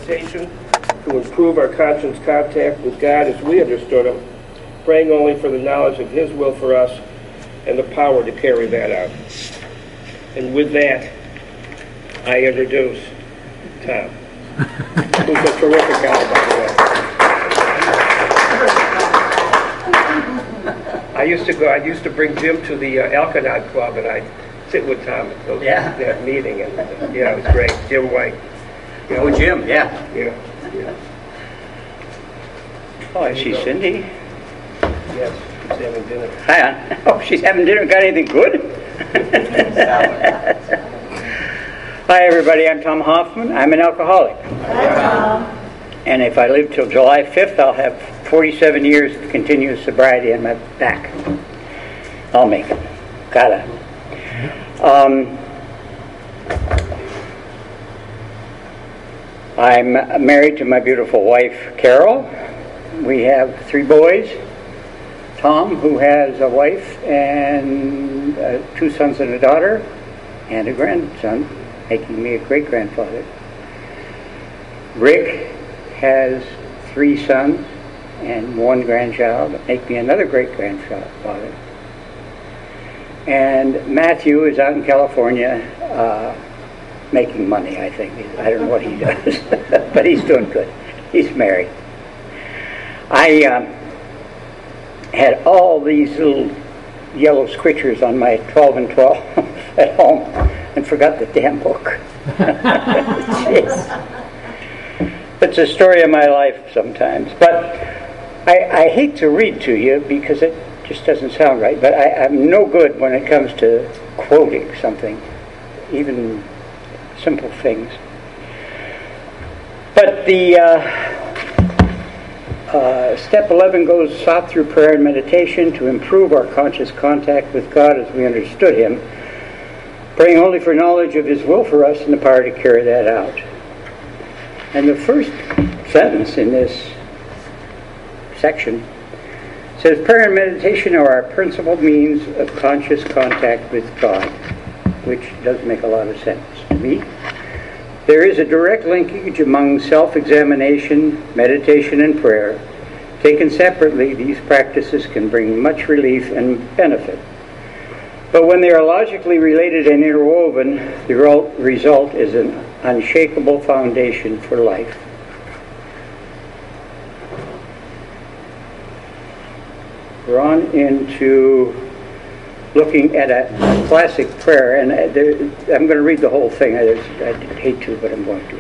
meditation to improve our conscious contact with God as we understood Him, praying only for the knowledge of His will for us and the power to carry that out. And with that, I introduce Tom, who's a terrific guy, by the way. I used to bring Jim to the Alkanac Club, and I'd sit with Tom at that meeting, and it was great. Jim White. Oh, Jim, yeah. Oh, I see Cindy. Yes, she's having dinner. Hi. Oh, she's having dinner. Got anything good? Hi, everybody. I'm Tom Hoffman. I'm an alcoholic. Hi, Tom. And if I live till July 5th, I'll have 47 years of continuous sobriety on my back. I'll make it. Gotta. I'm married to my beautiful wife, Carol. We have 3 boys. Tom, who has a wife and 2 sons and a daughter, and a grandson, making me a great-grandfather. Rick has 3 sons and 1 grandchild, make me another great-grandfather. And Matthew is out in California making money, I think. I don't know what he does, but he's doing good. He's married. I had all these little yellow squitchers on my 12 and 12 at home and forgot the damn book. Jeez. It's a story of my life sometimes. But I hate to read to you because it just doesn't sound right, but I'm no good when it comes to quoting something, even simple things. But the step 11 goes sought through prayer and meditation to improve our conscious contact with God as we understood Him, praying only for knowledge of His will for us and the power to carry that out. And the first sentence in this section says, prayer and meditation are our principal means of conscious contact with God, which does make a lot of sense to me. There is a direct linkage among self-examination, meditation, and prayer. Taken separately, these practices can bring much relief and benefit. But when they are logically related and interwoven, the result is an unshakable foundation for life. We're on into looking at a classic prayer, and I'm going to read the whole thing. I hate to, but I'm going to.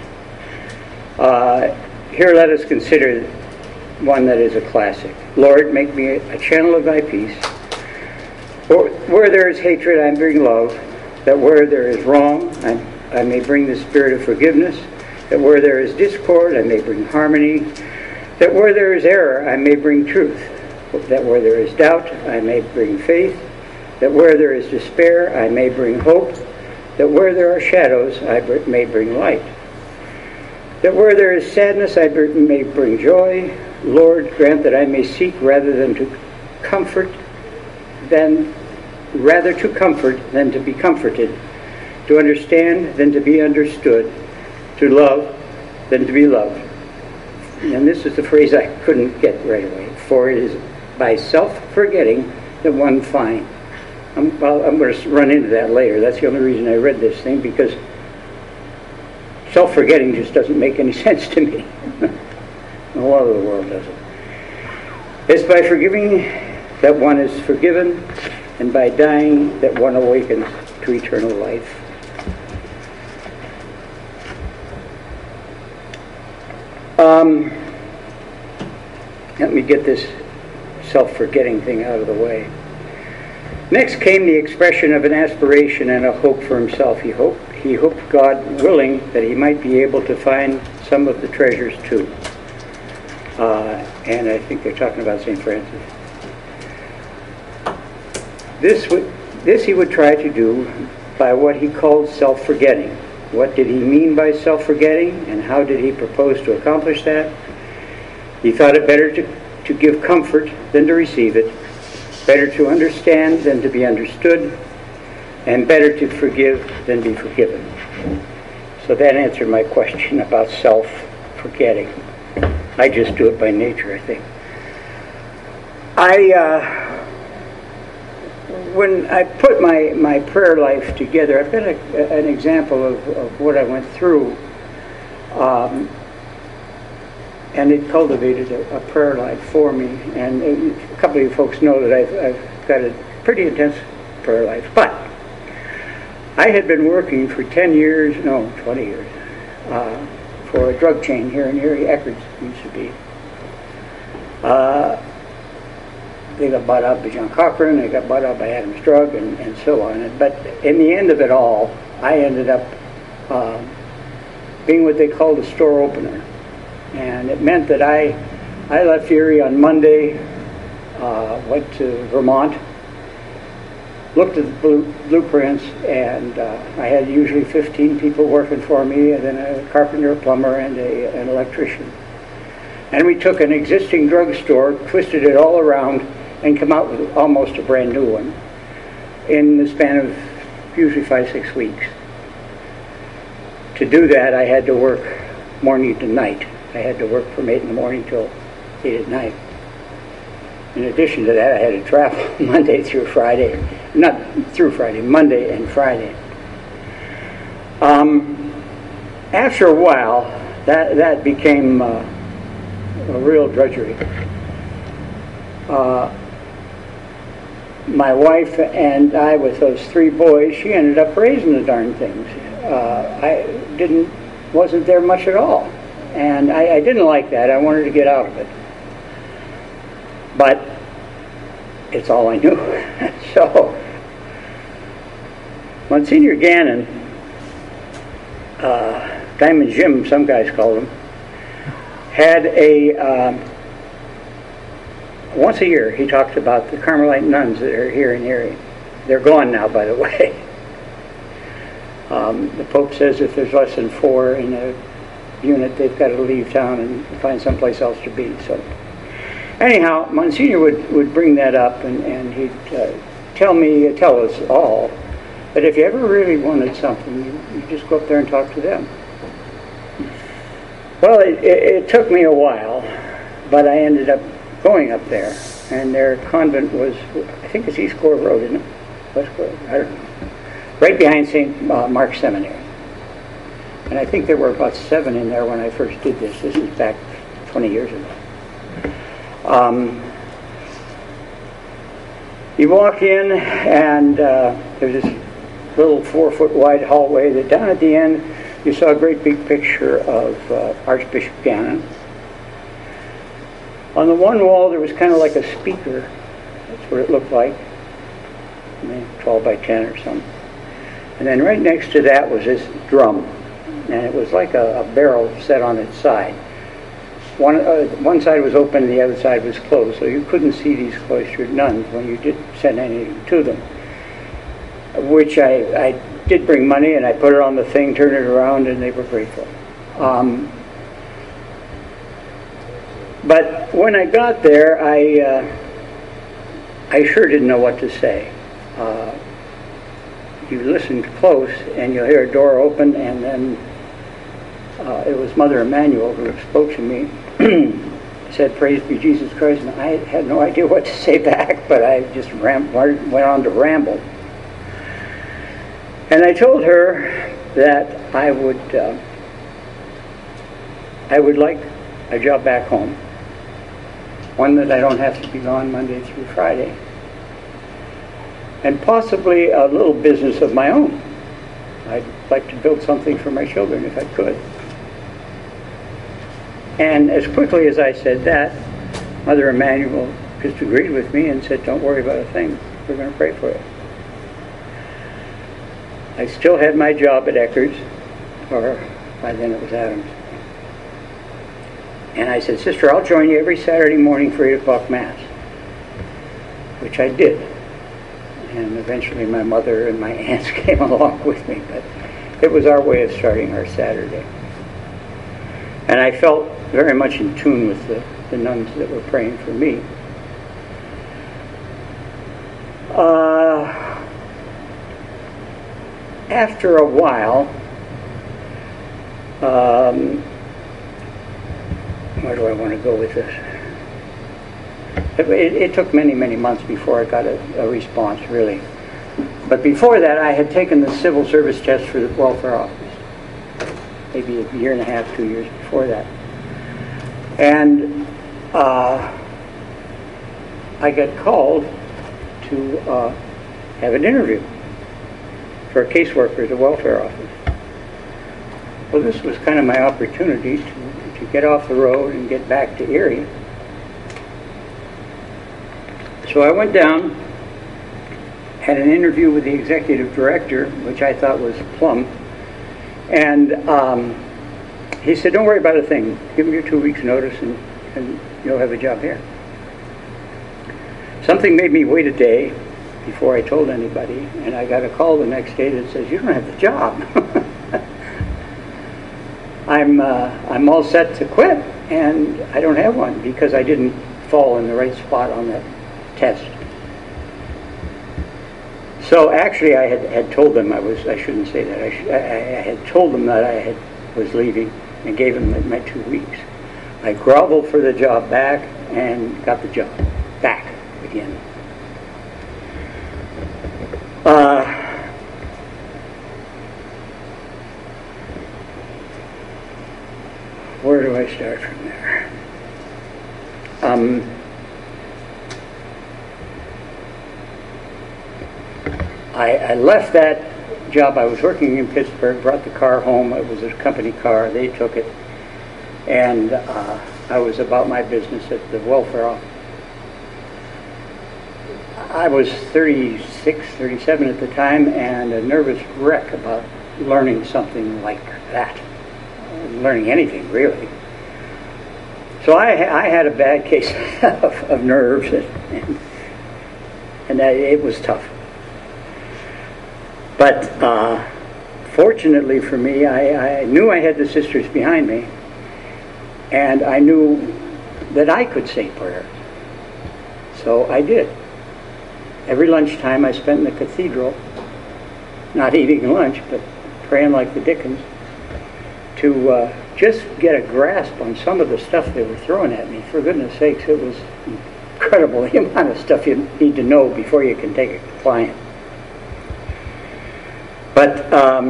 Here let us consider one that is a classic. Lord, make me a channel of thy peace. Where there is hatred, I bring love. That where there is wrong, I may bring the spirit of forgiveness. That where there is discord, I may bring harmony. That where there is error, I may bring truth. That where there is doubt, I may bring faith. That where there is despair, I may bring hope. That where there are shadows, I may bring light. That where there is sadness, I may bring joy. Lord, grant that I may seek rather to comfort than to be comforted, to understand than to be understood, to love than to be loved. And this is the phrase I couldn't get right away. For it is by self-forgetting that one finds. I'm going to run into that later. That's the only reason I read this thing, because self-forgetting just doesn't make any sense to me. A lot of the world doesn't. It's by forgiving that one is forgiven, and by dying that one awakens to eternal life. Let me get this self-forgetting thing out of the way. Next came the expression of an aspiration and a hope for himself. He hoped, God willing, that he might be able to find some of the treasures too. And I think they're talking about St. Francis. This he would try to do by what he called self-forgetting. What did he mean by self-forgetting, and how did he propose to accomplish that? He thought it better to give comfort than to receive it, better to understand than to be understood, and better to forgive than be forgiven. So that answered my question about forgetting. I just do it by nature, I think. When I put my prayer life together, I've got an example of what I went through. And it cultivated a prayer life for me. And a couple of you folks know that I've got a pretty intense prayer life. But I had been working for 20 years, for a drug chain here in Erie. Eckerd's used to be. They got bought out by John Cochran, they got bought out by Adams Drug, and so on. But in the end of it all, I ended up being what they called a store opener. And it meant that I left Erie on Monday, went to Vermont, looked at the blueprints, and I had usually 15 people working for me, and then a carpenter, a plumber, and an electrician. And we took an existing drugstore, twisted it all around, and come out with almost a brand new one in the span of usually 5-6 weeks. To do that, I had to work morning to night. I had to work from 8 in the morning till 8 at night. In addition to that, I had to travel Monday through Friday. Not through Friday, Monday and Friday. After a while, that became a real drudgery. My wife and I, with those 3 boys, she ended up raising the darn things. I wasn't there much at all. And I didn't like that. I wanted to get out of it. But it's all I knew. So, Monsignor Gannon, Diamond Jim, some guys called him, had once a year he talked about the Carmelite nuns that are here in Erie. They're gone now, by the way. The Pope says if there's less than 4 in a unit, they've got to leave town and find someplace else to be. So, anyhow, Monsignor would bring that up, and he'd tell us all that if you ever really wanted something, you just go up there and talk to them. Well, it took me a while, but I ended up going up there, and their convent was, I think it's East Gore Road, isn't it? West Gore, I don't know. Right behind St. Mark's Seminary. And I think there were about 7 in there when I first did this. This is back 20 years ago. You walk in, and there's this little 4-foot wide hallway that down at the end you saw a great big picture of Archbishop Gannon. On the one wall there was kind of like a speaker. That's what it looked like. 12 by 10 or something. And then right next to that was this drum. And it was like a barrel set on its side. One side was open and the other side was closed, so you couldn't see these cloistered nuns when you did send anything to them. Which I did bring money, and I put it on the thing, turned it around, and they were grateful. But when I got there, I sure didn't know what to say. You listened close, and you'll hear a door open, and then it was Mother Emanuel who spoke to me. Said, "Praise be Jesus Christ," and I had no idea what to say back, but I just went on to ramble. And I told her that I would like a job back home, one that I don't have to be gone Monday through Friday, and possibly a little business of my own. I'd like to build something for my children if I could. And as quickly as I said that, Mother Emanuel just agreed with me and said, "Don't worry about a thing. We're going to pray for you." I still had my job at Eckerd's, or by then it was Adams. And I said, "Sister, I'll join you every Saturday morning for 8 o'clock Mass," which I did. And eventually my mother and my aunts came along with me, but it was our way of starting our Saturday. And I felt very much in tune with the nuns that were praying for me. After a while, where do I want to go with this? It took many, many months before I got a response, really. But before that, I had taken the civil service test for the welfare office, maybe a year and a half, 2 years before that. And I got called to have an interview for a caseworker at the welfare office. Well, this was kind of my opportunity to get off the road and get back to Erie. So I went down, had an interview with the executive director, which I thought was plumb, and he said, "Don't worry about a thing. Give me your 2 weeks' notice and you'll have a job here." Something made me wait a day before I told anybody, and I got a call the next day that says, "You don't have the job." I'm all set to quit, and I don't have one because I didn't fall in the right spot on that test. So actually, I had told them I shouldn't say that. I had told them that I was leaving and gave them my 2 weeks. I groveled for the job back and got the job back again. Where do I start from there? I left that job. I was working in Pittsburgh, brought the car home. It was a company car. They took it. And I was about my business at the welfare office. I was 36, 37 at the time, and a nervous wreck about learning something like that. Learning anything, really. So I had a bad case of nerves, and it was tough. But fortunately for me, I knew I had the sisters behind me, and I knew that I could say prayers. So I did. Every lunchtime I spent in the cathedral, not eating lunch, but praying like the Dickens, to just get a grasp on some of the stuff they were throwing at me. For goodness sakes, it was incredible the amount of stuff you need to know before you can take a client. But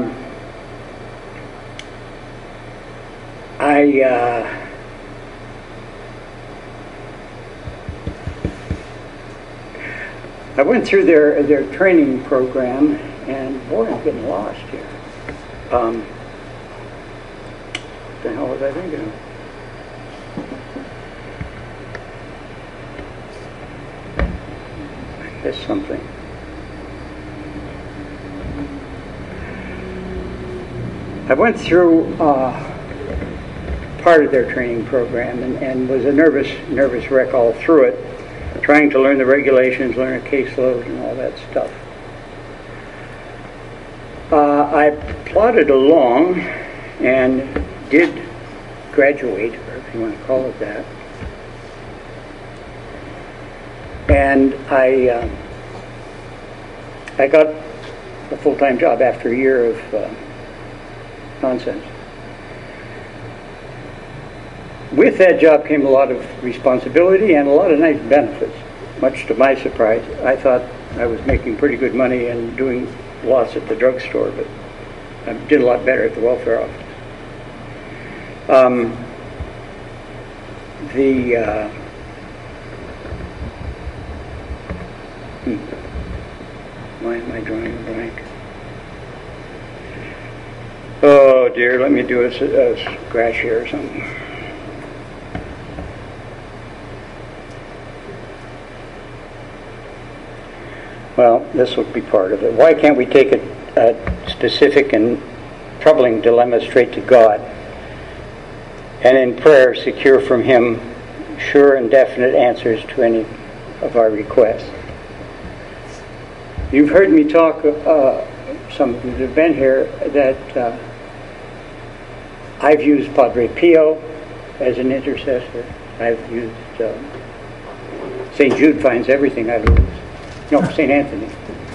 I went through their training program, and boy, I'm getting lost here. What the hell was I thinking of? I missed something. I went through part of their training program and was a nervous wreck all through it, trying to learn the regulations, learn a caseload, and all that stuff. I plodded along and did graduate, or if you want to call it that. And I got a full-time job after a year of nonsense. With that job came a lot of responsibility and a lot of nice benefits. Much to my surprise, I thought I was making pretty good money and doing lots at the drugstore, but I did a lot better at the welfare office. Why am I drawing a blank? Oh dear, let me do a scratch here or something. Well, this will be part of it. Why can't we take a specific and troubling dilemma straight to God, and in prayer secure from Him sure and definite answers to any of our requests? You've heard me talk, some that have been here, that I've used Padre Pio as an intercessor. I've used St. Jude finds everything I lose. No, St. Anthony.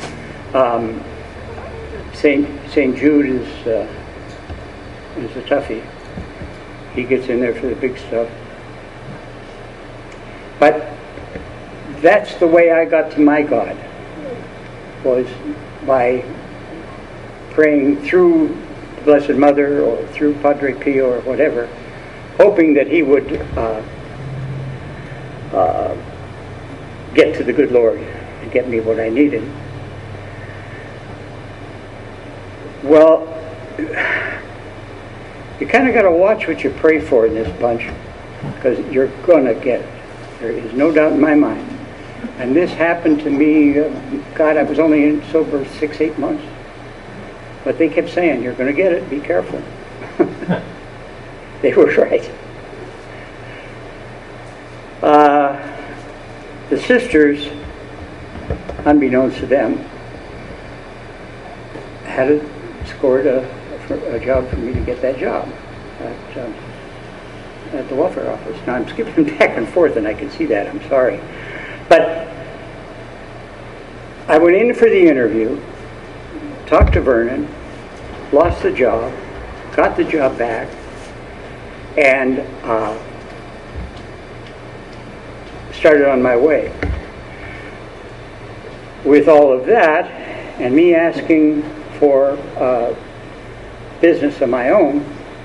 St. Jude is a toughie. He gets in there for the big stuff. But that's the way I got to my God, was by praying through the Blessed Mother or through Padre Pio or whatever, hoping that he would get to the good Lord and get me what I needed. Well, you kind of got to watch what you pray for in this bunch, because you're going to get it. There is no doubt in my mind. And this happened to me, God, I was only sober 6-8 months. But they kept saying, you're going to get it, be careful. They were right. The sisters, unbeknownst to them, had scored a job for me to get that job at the welfare office. Now I'm skipping back and forth, and I can see that. I'm sorry. But I went in for the interview, talked to Vernon, lost the job, got the job back, and started on my way. With all of that, and me asking for business of my own,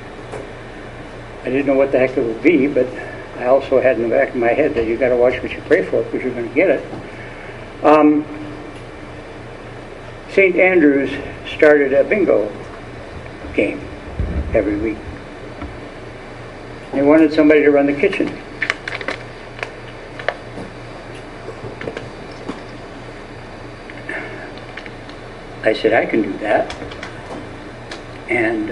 I didn't know what the heck it would be, but I also had in the back of my head that you got to watch what you pray for, because you're going to get it. St. Andrews started a bingo game every week. They wanted somebody to run the kitchen. I said, I can do that. And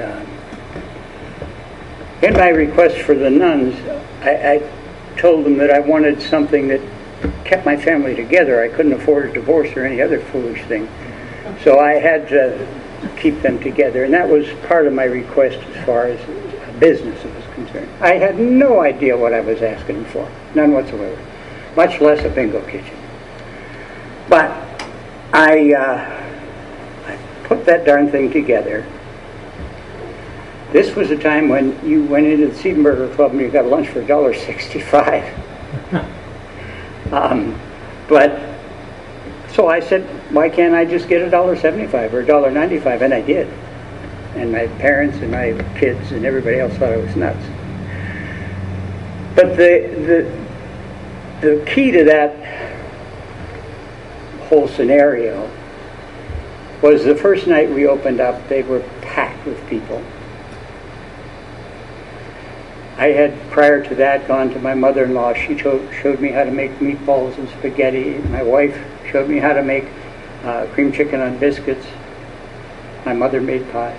in my request for the nuns, I told them that I wanted something that kept my family together. I couldn't afford a divorce or any other foolish thing. So I had to keep them together. And that was part of my request as far as business was concerned. I had no idea what I was asking for. None whatsoever. Much less a bingo kitchen. But I put that darn thing together. This was a time when you went into the Siebenberger Club and you got lunch for $1.65. But so I said, why can't I just get $1.75 or $1.95? And I did. And my parents and my kids and everybody else thought I was nuts. But the key to that whole scenario was the first night we opened up, they were packed with people. I had, prior to that, gone to my mother-in-law. She showed me how to make meatballs and spaghetti. My wife showed me how to make cream chicken on biscuits. My mother made pie.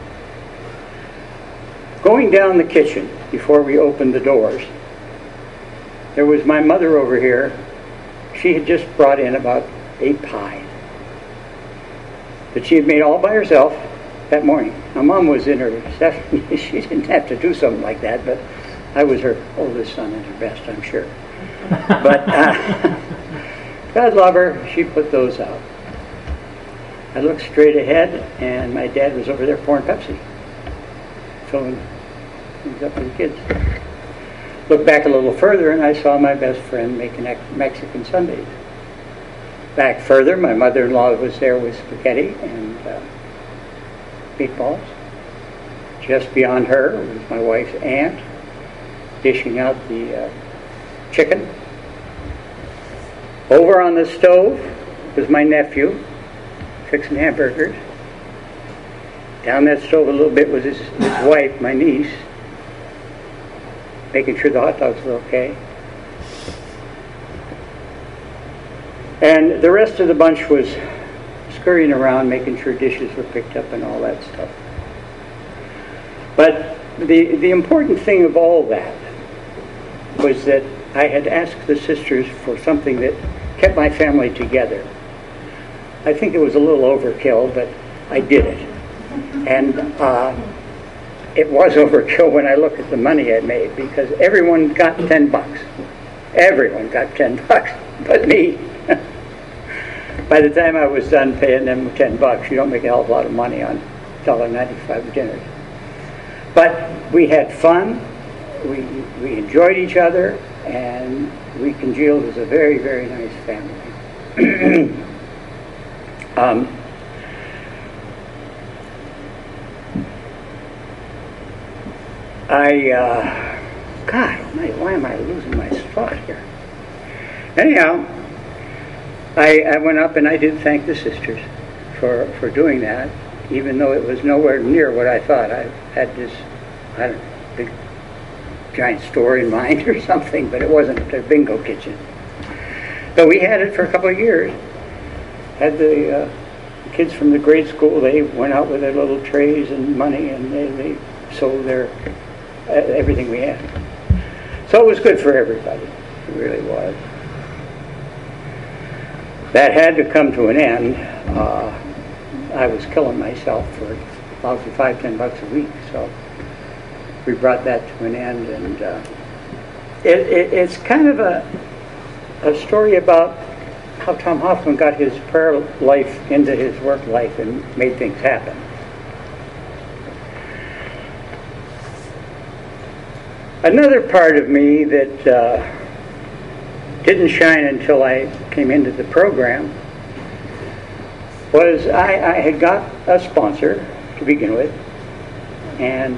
Going down the kitchen, before we opened the doors, there was my mother over here. She had just brought in about 8 pies that she had made all by herself that morning. My mom was in her 70s. She didn't have to do something like that, but I was her oldest son at her best, I'm sure. But God love her, she put those out. I looked straight ahead, and my dad was over there pouring Pepsi, filling things up for the kids. Looked back a little further, and I saw my best friend making Mexican sundaes. Back further, my mother-in-law was there with spaghetti and meatballs. Just beyond her was my wife's aunt dishing out the chicken. Over on the stove was my nephew fixing hamburgers. Down that stove a little bit was his wife, my niece, making sure the hot dogs were okay. And the rest of the bunch was scurrying around, making sure dishes were picked up and all that stuff. But the important thing of all that was that I had asked the sisters for something that kept my family together. I think it was a little overkill, but I did it. And it was overkill when I look at the money I made, because everyone got $10. Everyone got $10, but me. By the time I was done paying them $10, you don't make a hell of a lot of money on $1.95 dinners. But we had fun. we enjoyed each other, and we congealed as a very, very nice family. God almighty, why am I losing my spot here? Anyhow, I went up and I did thank the sisters for doing that, even though it was nowhere near what I thought. I had this, I don't know, big giant store in mind or something, but it wasn't a bingo kitchen. But we had it for a couple of years. Had the kids from the grade school, they went out with their little trays and money, and they sold their everything we had. So it was good for everybody. It really was. That had to come to an end. I was killing myself for about $5-10 a week, so we brought that to an end. And it's kind of a story about how Tom Hoffman got his prayer life into his work life and made things happen. Another part of me that didn't shine until I came into the program was I had got a sponsor to begin with, and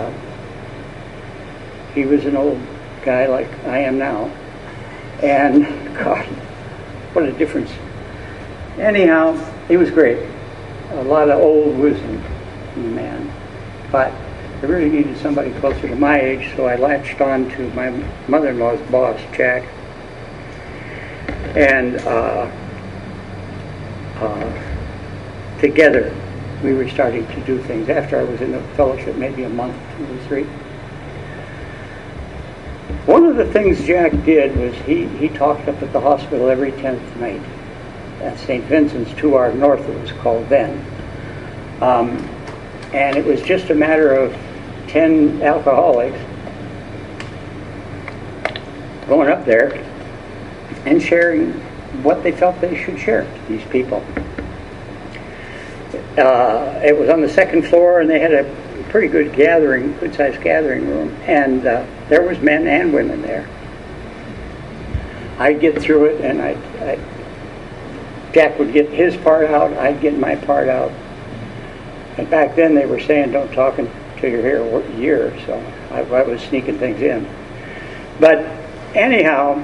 he was an old guy like I am now, and God, what a difference. Anyhow, he was great. A lot of old wisdom in the man, but I really needed somebody closer to my age, so I latched on to my mother-in-law's boss, Jack. And together we were starting to do things. After I was in the fellowship, maybe a month, 2 or 3. One of the things Jack did was he talked up at the hospital every 10th night at St. Vincent's, 2 hours north it was called then. And it was just a matter of 10 alcoholics going up there and sharing what they felt they should share to these people. It was on the 2nd floor, and they had a pretty good gathering, good-sized gathering room, and there was men and women there. I'd get through it, and Jack would get his part out, I'd get my part out. And back then they were saying, don't talk until you're here a year, so I was sneaking things in. But anyhow,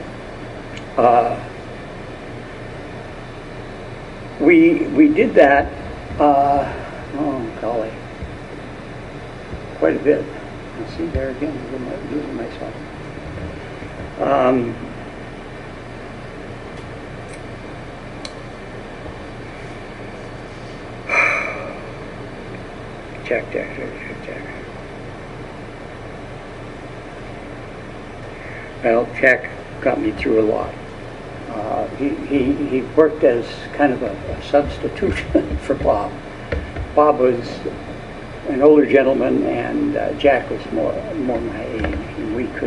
we did that, oh golly, quite a bit. You see there again, I'm losing myself. Check. Well, Jack got me through a lot. He worked as kind of a substitute for Bob. Bob was an older gentleman, and Jack was more my age, and we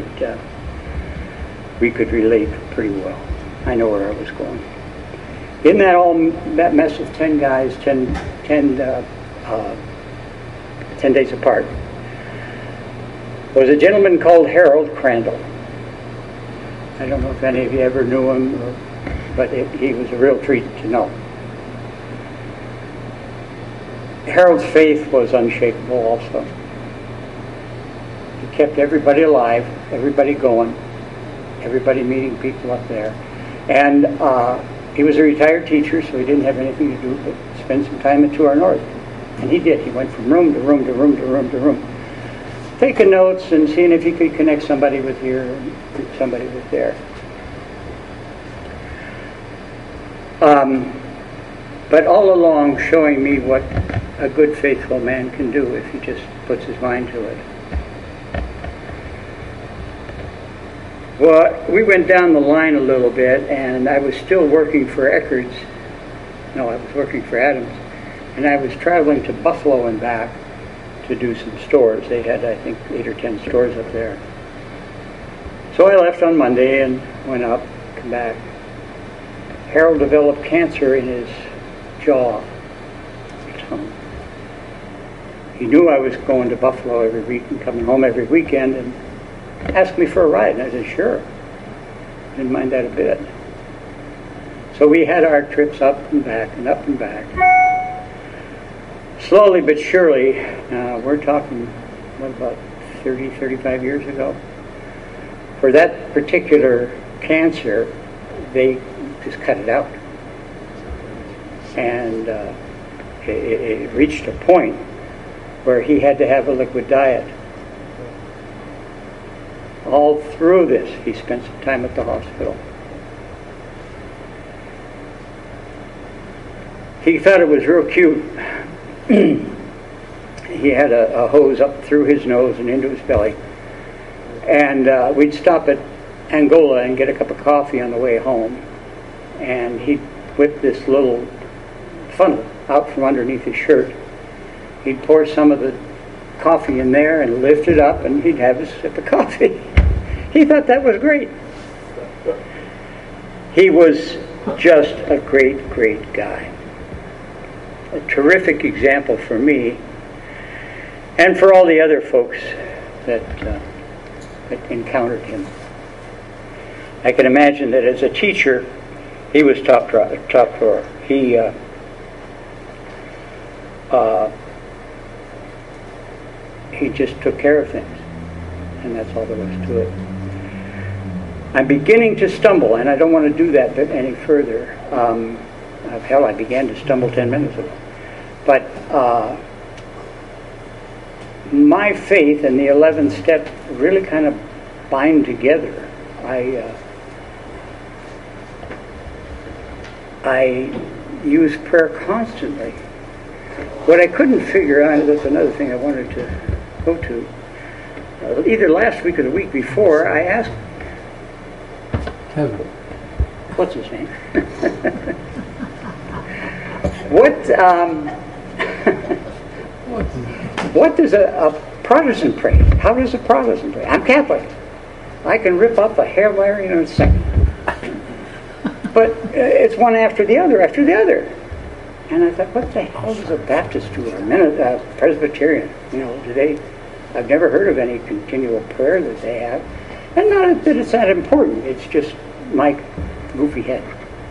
could relate pretty well. I know where I was going. In that mess of 10 guys, 10 days apart, was a gentleman called Harold Crandall. I don't know if any of you ever knew him, but he was a real treat to know. Harold's faith was unshakable also. He kept everybody alive, everybody going, everybody meeting people up there. And he was a retired teacher, so he didn't have anything to do but spend some time at 2 hours north. And he did. He went from room to room to room to room to room, taking notes and seeing if he could connect somebody with here and somebody with there. But all along showing me what a good, faithful man can do if he just puts his mind to it. Well, we went down the line a little bit, and I was still working for Eckerd's. No, I was working for Adams. And I was traveling to Buffalo and back to do some stores. They had, I think, 8 or 10 stores up there. So I left on Monday and went up, come back. Harold developed cancer in his jaw. He knew I was going to Buffalo every week and coming home every weekend, and ask me for a ride? And I said, sure. Didn't mind that a bit. So we had our trips up and back and up and back. Slowly but surely, we're talking, what, about 30, 35 years ago? For that particular cancer, they just cut it out. And it reached a point where he had to have a liquid diet. All through this, he spent some time at the hospital. He thought it was real cute. He had a hose up through his nose and into his belly. And we'd stop at Angola and get a cup of coffee on the way home. And he'd whip this little funnel out from underneath his shirt. He'd pour some of the coffee in there and lift it up, and he'd have a sip of coffee. He thought that was great. He was just a great, great guy. A terrific example for me and for all the other folks that encountered him. I can imagine that as a teacher, he was top drawer. He just took care of things, and that's all there was to it. I'm beginning to stumble, and I don't want to do that any further. Hell, I began to stumble 10 minutes ago. But my faith and the 11th step really kind of bind together. I use prayer constantly. What I couldn't figure out, that's another thing I wanted to go to, either last week or the week before, I asked Kevin. What's his name? What does a Protestant pray? How does a Protestant pray? I'm Catholic. I can rip up a Hail Mary in a second. But it's one after the other, after the other. And I thought, what the hell does a Baptist do? A Presbyterian? You know, do they? I've never heard of any continual prayer that they have. And not that it's that important. It's just my goofy head.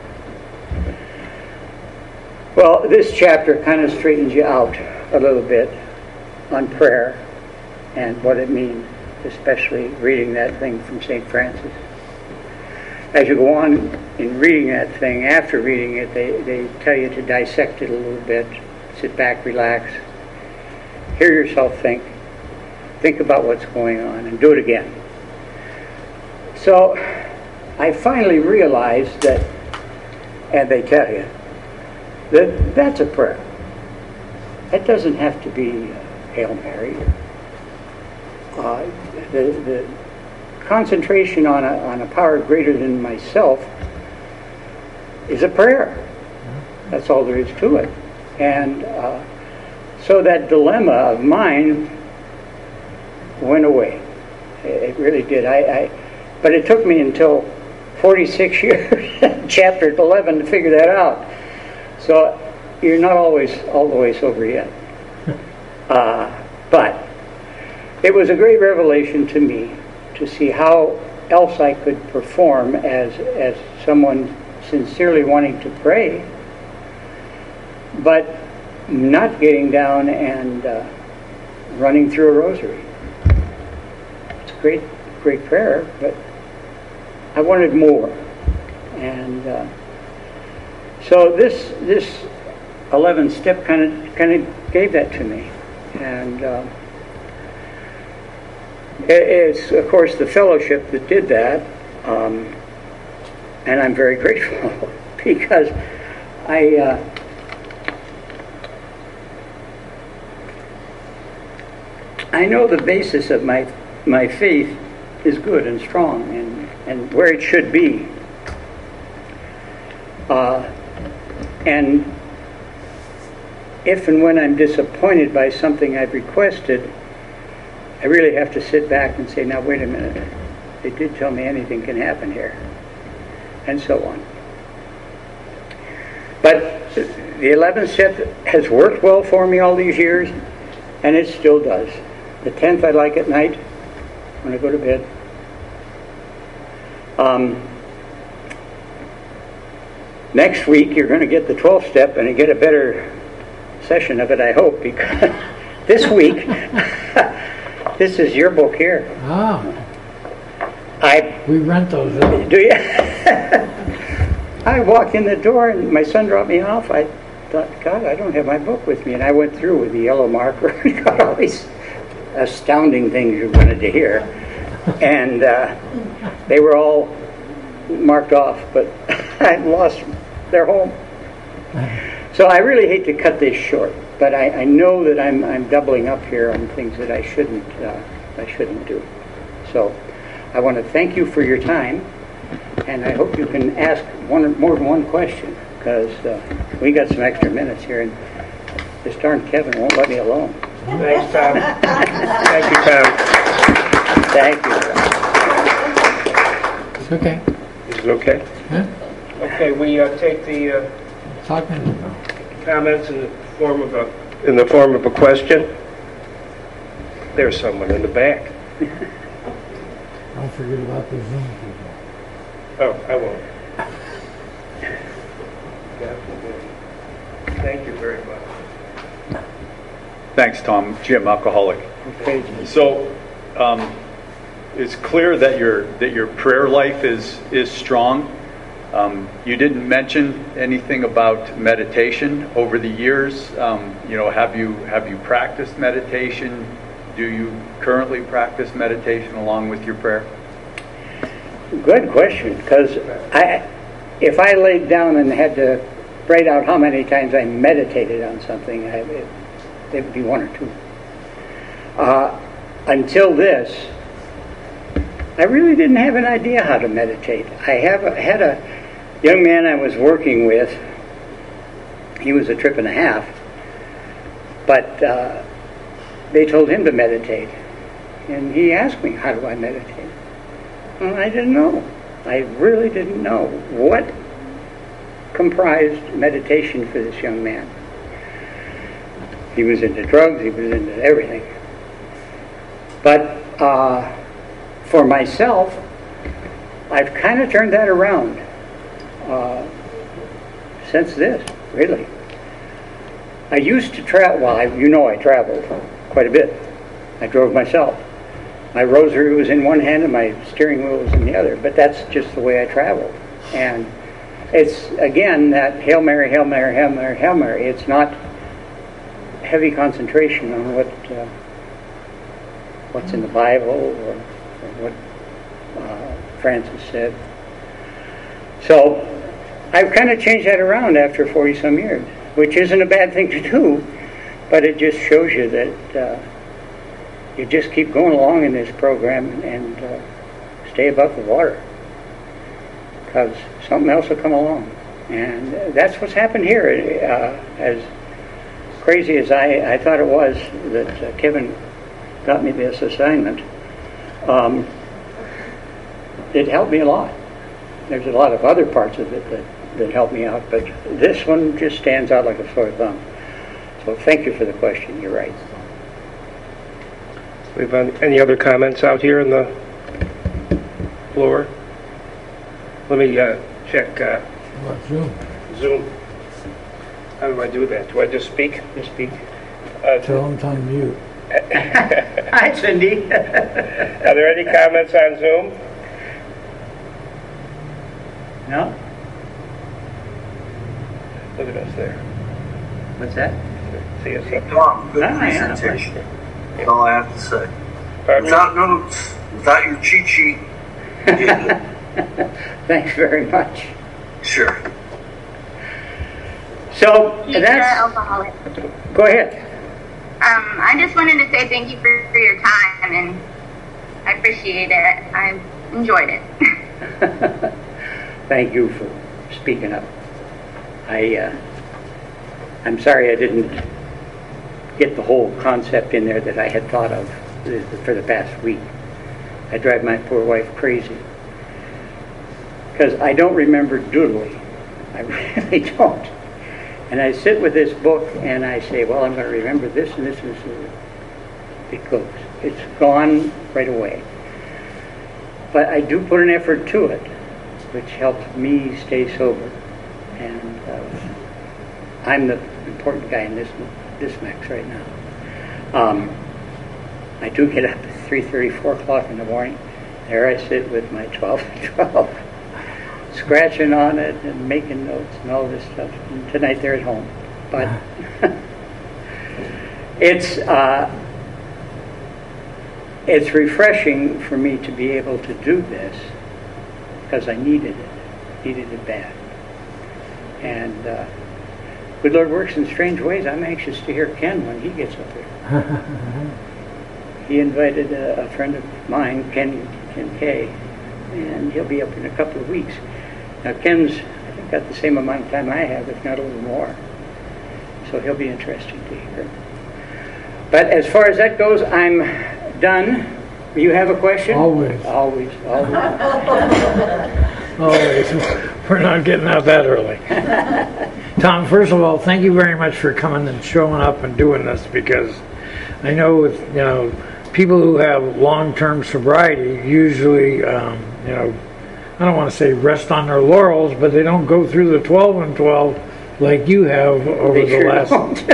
Well, this chapter kind of straightens you out a little bit on prayer and what it means, especially reading that thing from St. Francis. As you go on in reading that thing, after reading it, they tell you to dissect it a little bit, sit back, relax, hear yourself think about what's going on, and do it again. So I finally realized that, and they tell you, that that's a prayer. It doesn't have to be Hail Mary. The concentration on a power greater than myself is a prayer. That's all there is to it. And so that dilemma of mine went away. It really did. But it took me until 46 years, chapter 11, to figure that out. So you're not always all the way sober yet. But it was a great revelation to me to see how else I could perform as someone sincerely wanting to pray, but not getting down and running through a rosary. It's a great, great prayer, but I wanted more. And so this 11th step kind of gave that to me. And it's, of course, the fellowship that did that, and I'm very grateful because I know the basis of my faith is good and strong and where it should be. And if and when I'm disappointed by something I've requested, I really have to sit back and say, now wait a minute, they did tell me anything can happen here, and so on. But the 11th step has worked well for me all these years, and it still does. The 10th I like at night when I go to bed. Next week, you're going to get the 12th step and you get a better session of it, I hope, because this week, this is your book here. Ah, I we rent those out. do you? I walked in the door and my son dropped me off. I thought, God, I don't have my book with me, and I went through with the yellow marker and got all these astounding things you wanted to hear, and they were all marked off, but I lost their home. So I really hate to cut this short, but I know that I'm doubling up here on things that I shouldn't do. So I want to thank you for your time, and I hope you can ask more than one question, because we got some extra minutes here, and this darn Kevin won't let me alone. Thanks, Tom. Thank you, Tom. Thank you. It's okay. Is it okay? Huh? Okay, we take the Talking. comments in the form of a question. There's someone in the back. Don't forget about the Zoom people. Oh, I won't. Thank you very much. Thanks, Tom. Jim, alcoholic. Okay. So, it's clear that your prayer life is strong. You didn't mention anything about meditation over the years. Have you practiced meditation? Do you currently practice meditation along with your prayer? Good question, because if I laid down and had to write out how many times I meditated on something, it would be one or two. Until this, I really didn't have an idea how to meditate. I had a young man I was working with. He was a trip and a half, but they told him to meditate, and he asked me, how do I meditate? Well, I didn't know. I really didn't know what comprised meditation for this young man. He was into drugs, he was into everything. But for myself, I've kind of turned that around since this, really. I used to travel, I traveled quite a bit. I drove myself. My rosary was in one hand and my steering wheel was in the other, but that's just the way I traveled. And it's, again, that Hail Mary, Hail Mary, Hail Mary, Hail Mary. It's not heavy concentration on what's in the Bible or what Francis said. So I've kind of changed that around after 40-some years, which isn't a bad thing to do, but it just shows you that you just keep going along in this program and stay above the water, because something else will come along. And that's what's happened here. As crazy as I thought it was that Kevin got me this assignment, it helped me a lot. There's a lot of other parts of it that helped me out, but this one just stands out like a sore thumb. So thank you for the question. You're right. We have any other comments out here on the floor? Let me check About Zoom. Zoom. How do I do that? Do I just speak? Just speak. Tell them to unmute. Hi, Cindy. Are there any comments on Zoom? No? Look at us there. What's that? See us up. Tom, good Ah, yeah. presentation. That's all I have to say. Pardon? Without notes, without your cheat sheet, you did it. Thanks very much. Sure. So Future that's. alcoholic. Go ahead. I just wanted to say thank you for your time, and I appreciate it. I enjoyed it. Thank you for speaking up. I'm sorry I didn't get the whole concept in there that I had thought of for the past week. I drive my poor wife crazy, because I don't remember doodling. I really don't. And I sit with this book and I say, well, I'm going to remember this and this and this. It goes. It's gone right away. But I do put an effort to it. which helps me stay sober. And I'm the important guy in this mix right now. I do get up at 3:30, 4 o'clock in the morning. There I sit with my 12 and 12, scratching on it and making notes and all this stuff. And tonight they're at home. But it's refreshing for me to be able to do this because I needed it bad. And good Lord works in strange ways. I'm anxious to hear Ken when he gets up there. He invited a friend of mine, Ken Kay, and he'll be up in a couple of weeks. Now Ken's, I think, got the same amount of time I have, if not a little more. So he'll be interesting to hear. But as far as that goes, I'm done. You have a question? Always. Always. Always. We're not getting out that early. Tom, first of all, thank you very much for coming and showing up and doing this, because I know with, people who have long-term sobriety usually, I don't want to say rest on their laurels, but they don't go through the 12 and 12 like you have over the last.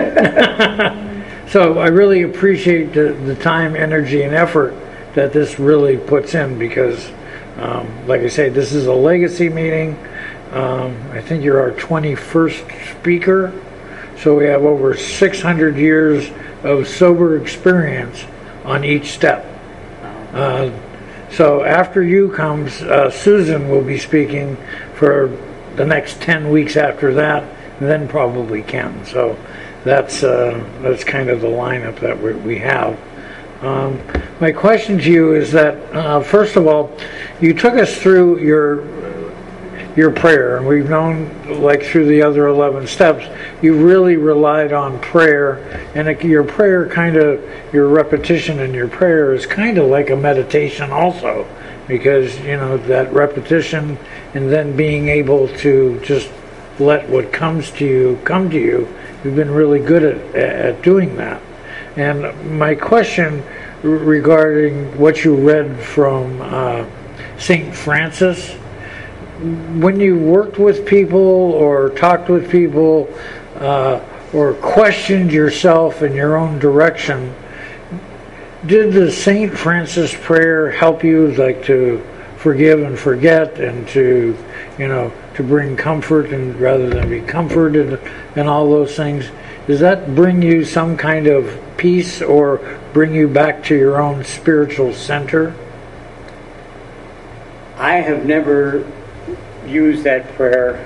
So I really appreciate the time, energy, and effort that this really puts in, because, like I say, this is a legacy meeting. I think you're our 21st speaker, so we have over 600 years of sober experience on each step. So after you comes Susan will be speaking for the next 10 weeks after that, and then probably Ken. So that's kind of the lineup that we have. My question to you is that, first of all, you took us through your prayer, and we've known, like through the other 11 steps, you really relied on prayer, and your prayer your repetition in your prayer is kind of like a meditation also, because, that repetition and then being able to just let what comes to you come to you, you've been really good at doing that. And my question regarding what you read from St. Francis, when you worked with people or talked with people or questioned yourself in your own direction, did the St. Francis prayer help you, like, to forgive and forget, and to bring comfort and rather than be comforted and all those things? Does that bring you some kind of peace or bring you back to your own spiritual center? I have never used that prayer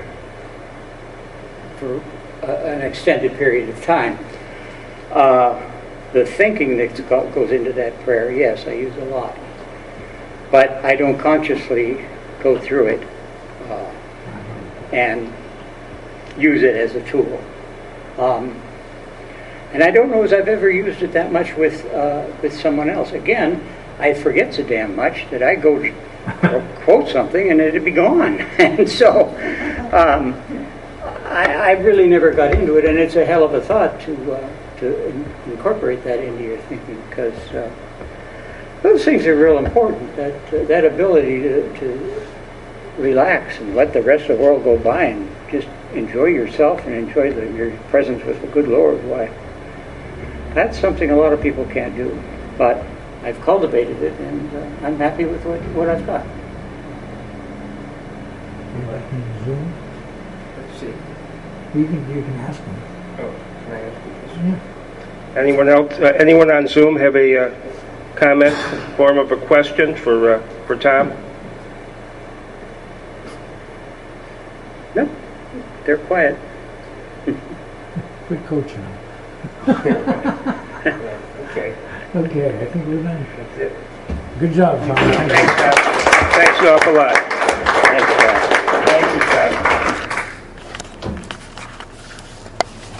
for an extended period of time. The thinking that goes into that prayer, yes, I use a lot. But I don't consciously go through it and use it as a tool. And I don't know as I've ever used it that much with someone else. Again, I forget so damn much that I go quote something and it'd be gone. And so I really never got into it, and it's a hell of a thought to incorporate that into your thinking, because those things are real important. That ability to relax and let the rest of the world go by and just enjoy yourself and enjoy your presence with the good Lord. Why, that's something a lot of people can't do. But I've cultivated it, and I'm happy with what I've got. Zoom? Let's see. You can ask them. Oh, can I ask you this? Yeah. Anyone else? Anyone on Zoom have a comment, form of a question for Tom? No, they're quiet. Quit coaching them. Okay. Okay, I think we're done. That's it. Good job, Tom. Thanks an awful lot. Thanks,